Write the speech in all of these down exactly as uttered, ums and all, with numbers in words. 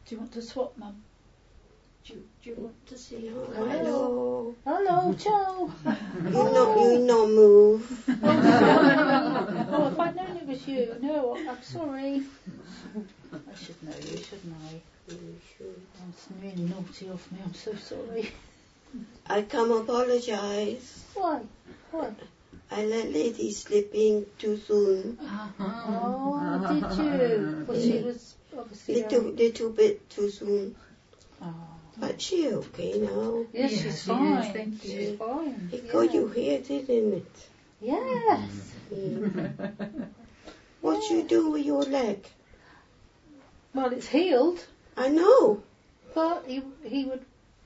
Do you want to swap, Mum? Do you, do you want to see her? Hello. Hello, Joe. You no, you no move. Oh, if I'd known it was you. No, I'm sorry. I should know you, shouldn't I? You should. That's really naughty of me. I'm so sorry. I come apologize. Why? Why? I let lady slip in too soon. Oh, did you? Well, she was obviously Little, very... little bit too soon. Oh. But she okay now. Yes, Yeah, she's she fine. is, thank you. She's fine. It Yeah. got you here, didn't it? Yes. Mm. What you do with your leg? Well, it's healed, I know. but he he would.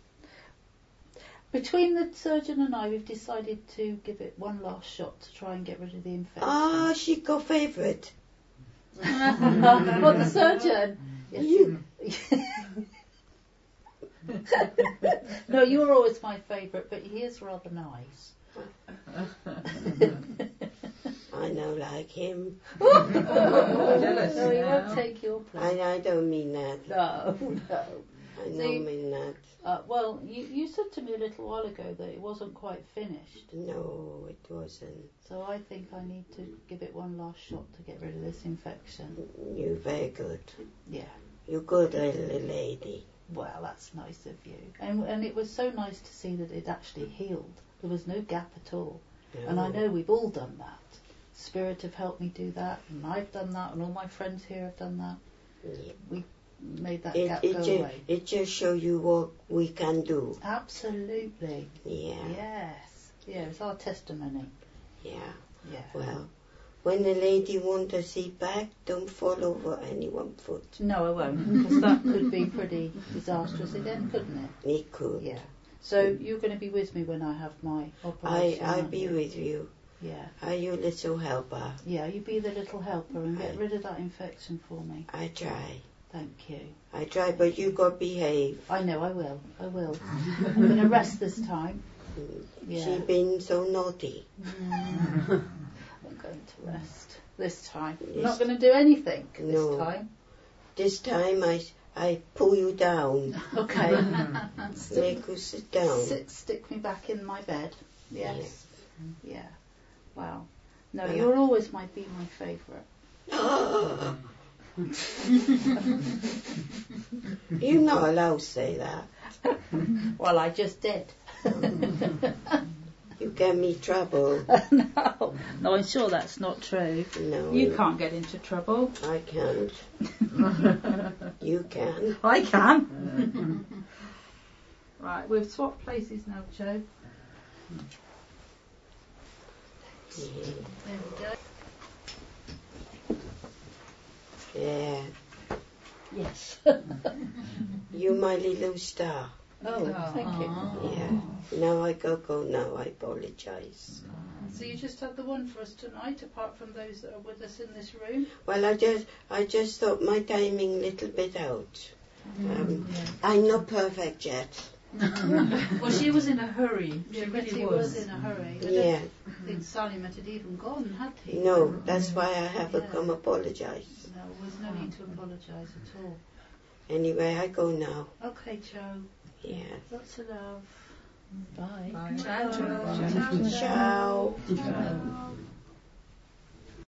Between the surgeon and I, we've decided to give it one last shot to try and get rid of the infection. Ah, she got favourite. What, the surgeon? Yes, You. No, you're always my favourite, but he is rather nice. I know, like him. Jealous No, he won't now. take your place. I, I don't mean that. No, no. I don't See- mean that. Uh, well, you, you said to me a little while ago that it wasn't quite finished. No, it wasn't. So I think I need to give it one last shot to get rid of this infection. You're very good. Yeah. You're good little lady. Well, that's nice of you. And and it was so nice to see that it actually healed. There was no gap at all. No. And I know we've all done that. Spirit have helped me do that, and I've done that, and all my friends here have done that. Yeah. We made that It, gap it, go ju- away. it just show you what we can do. Absolutely. Yeah. Yes. Yeah, it's our testimony. Yeah. Yeah. Well, when the lady want to see back, don't fall over anyone's foot. No, I won't, because that could be pretty disastrous again, couldn't it? It could. Yeah. So you're going to be with me when I have my I, operation. I'll aren't be you? with you. Yeah. Are you little helper? Yeah, you be the little helper and get I- rid of that infection for me. I try. Thank you. I try, but you got behave. I know, I will. I will. I'm going to rest this time. Yeah. She been so naughty. Mm. I'm going to rest this time. I'm Yes. not going to do anything No. this time. This time I, I pull you down. Okay. Make you sit down. Sit, stick me back in my bed. Yes. Yeah. Wow. No, Yeah. you'll always might be my favourite. You're not allowed to say that. Well, I just did. You get me trouble. No, no, I'm sure that's not true. No. You can't get into trouble. I can't. You can. I can. Right, we've swapped places now, Joe. Yeah. There we go. Yeah. Yes. You my little star. Oh, thank you. Yeah. Now I go go now. I apologize. So you just had the one for us tonight, apart from those that are with us in this room? Well, I just I just thought my timing little bit out. Um, I'm not perfect yet. Well, she was in a hurry. She Yeah, really Betty was. was in a hurray. I Yeah. don't think Sally might have even gone, had he? No, that's why I haven't Yeah. come apologize. No, there was no need to apologise at all. Anyway, I go now. Okay, Joe. Yeah. Lots of love. Bye. Bye. Ciao. Ciao. Ciao. Ciao. Ciao.